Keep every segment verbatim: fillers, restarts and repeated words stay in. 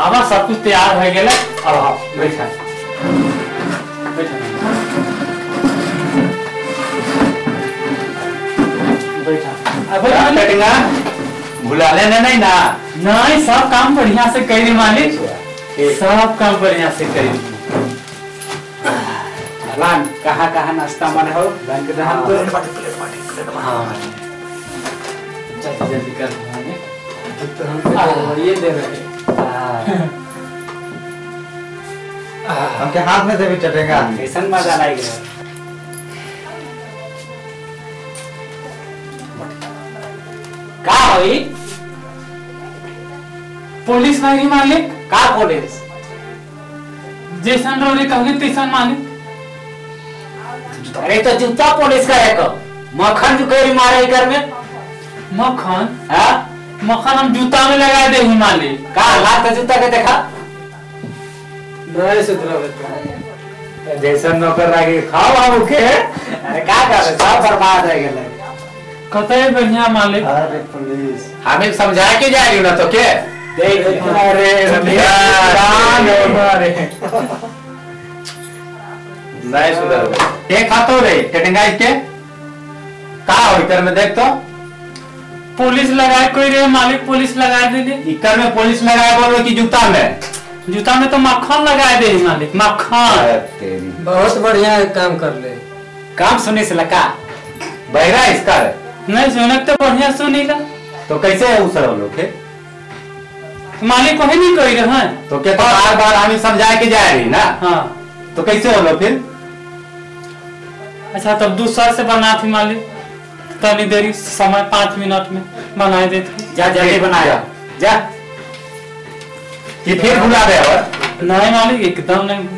अब सब कुछ तैयार हो गया। अब हाँ बैठा बैठा बैठा कटेगा भुला लेना नहीं ना। नहीं सब काम बढ़िया से करी मालिक, सब काम बढ़िया से करी। लान कहाँ कहाँ नाश्ता मन हो लान के हम तो हाँ जल्दी जल्दी कर तो हम ये दे रहे हमके हाथ में देवी चटेगा कैसन मजा आएगा। का होई पुलिस नहीं मालिक। का पुलिस जैसन रोरी कहली तैसन मालिक। अरे तो जूता पुलिस का है को मक्खन जो करी मारे घर में मक्खन हाँ मक्खन हम जूता में लगा दे ही मालिक। का लात जूता के देखा नहीं सुधरा जैसन नौकर लागे खाओ हम के। अरे का कर सब बर्बाद हो गेल कतई बढ़िया मालिक। अरे पुलिस हमें समझा के जा रही हो ना तो के देख अरे नहीं सुधर एक हाथों रे कटेगा इसके का हो इधर में देख तो पुलिस लगाए कोई रे मालिक। पुलिस लगाए दे इकर में पुलिस लगाए बोलो कि जूता में जूता में तो मक्खन लगाए दे मालिक। मक्खन बहुत बढ़िया काम कर ले। काम सुने से लगा बहरा इसका है नहीं सुने तो बढ़िया सुनीला तो कैसे है उस लोग के मालिक वही नहीं कही रहे हैं तो क्या तो बार बार हमें समझा के जा रही ना। हाँ तो कैसे हो लोग फिर। अच्छा तब दूसरा से बना थी मालिक तनी देरी समय पाँच मिनट में बना देती। जा जल्दी बनाया जा कि फिर भुला दे और नहीं मालिक एकदम नहीं।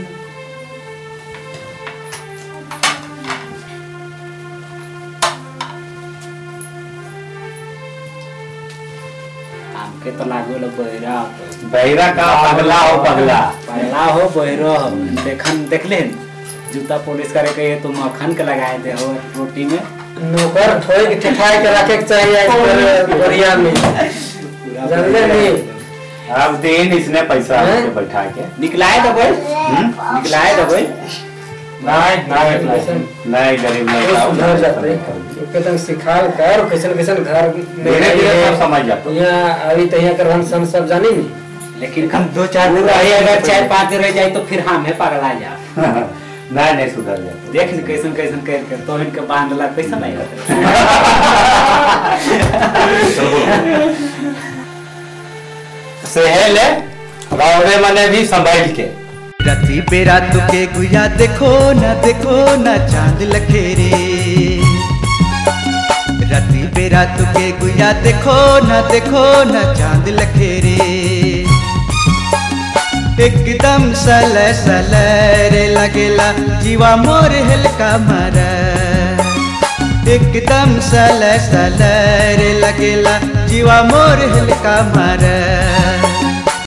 हमके तो लागो लो बहिरा बहिरा का पगला हो पगला पगला हो बहिरो हो देखन देख ले जूता पुलिस करे के तो मक्खन के लगाए दे हो रोटी में नौकर ठोए के ठिठाए के रखे के चाहिए इस पर बढ़िया में जानले नहीं। अब दिन इसने पैसा के बैठा के निकलाए तो भाई निकलाए तो भाई नहीं नहीं नहीं गरीब नहीं सुधर जाते एकदम सिखाल कर कैसन कैसन घर धीरे धीरे सब समझ जाते यहाँ अभी तो यहाँ कर हम सब जानी नहीं। लेकिन हम दो चार दिन रहे अगर चार पाँच दिन रह जाए तो फिर हम है पगला जा नहीं नहीं सुधर जाते देख न कैसन कैसन कर के तो इनके बांधला कैसा नहीं सेहले रौरे मने भी संभाल के राती बेरात के गुया देखो ना देखो ना चांद लखेरे। राती बेरात के गुया देखो ना देखो ना चांद लखेरे। एकदम सल सल रे लगेला जीवा मोर हल्का मारा। एकदम सल सल रे लगेला जीवा मोर हल्का मारा।